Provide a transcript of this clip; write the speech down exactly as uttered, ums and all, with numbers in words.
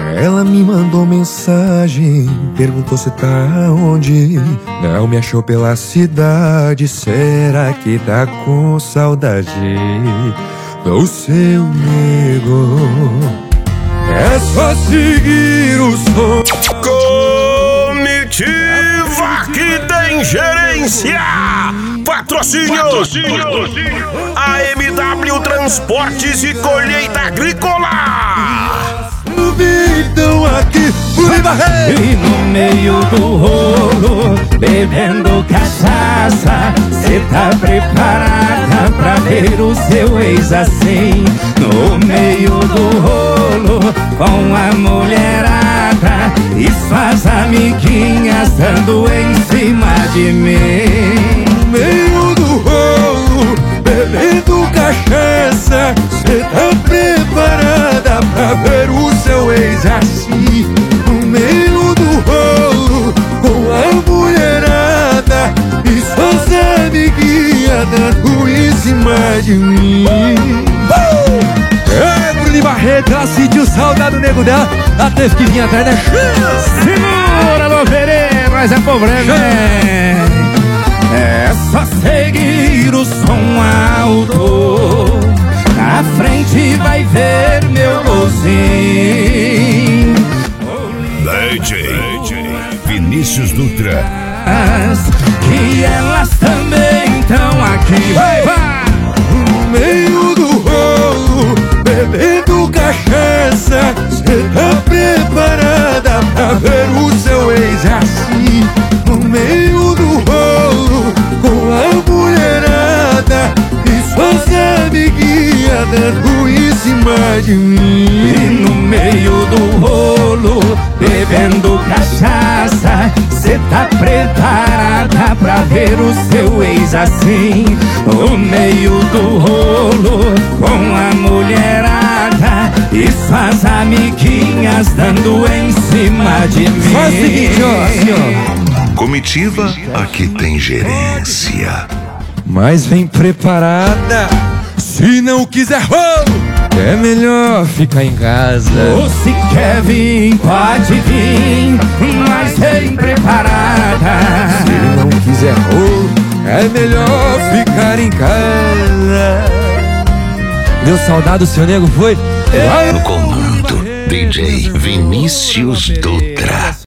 Ela me mandou mensagem, perguntou se tá onde. Não me achou pela cidade, será que tá com saudade do seu nego? É só seguir o som. Comitiva que tem gerência. Patrocínio, Patrocínio. A M W Transportes e Colheita Agrícola. Então aqui, e no meio do rolo, bebendo cachaça, cê tá preparada pra ver o seu ex assim? No meio do rolo, com a mulherada e suas amiguinhas dando em cima de mim. no meio do rolo, bebendo cachaça, cê tá preparada pra ver o seu ex assim? No meio do rolo, com a mulherada e suas amiguinhas dando em cima de mim. É, Bruno Barreto, ela sentiu saudade do nego dela, ela teve que vir atrás da chance. Segura, Loverê, mas é problema, é. É só seguir o som alto, na frente vai ver meu golzinho. D J Vinícius Dutra. Que elas também estão aqui. Vai, vai! No meio do rolo, bebendo cachaça, cê tá preparada pra ver o seu ex assim? No meio do rolo, com a mulherada e suas amiguinhas dando em cima de mim. E no meio do rolo, bebendo cachaça, cê tá preparada pra ver o seu ex assim? No meio do rolo, com a mulherada e suas amiguinhas dando em cima de mim. Faz o seguinte, ó, assim, ó. Comitiva, aqui tem gerência. Mas vem preparada, se não quiser rolo, é melhor ficar em casa. Ou se quer vir, pode vir, mas vem preparada. Se não quiser rolo, é melhor ficar em casa. Deu saudade do seu nego, foi? No comando, D J Vinícius Dutra.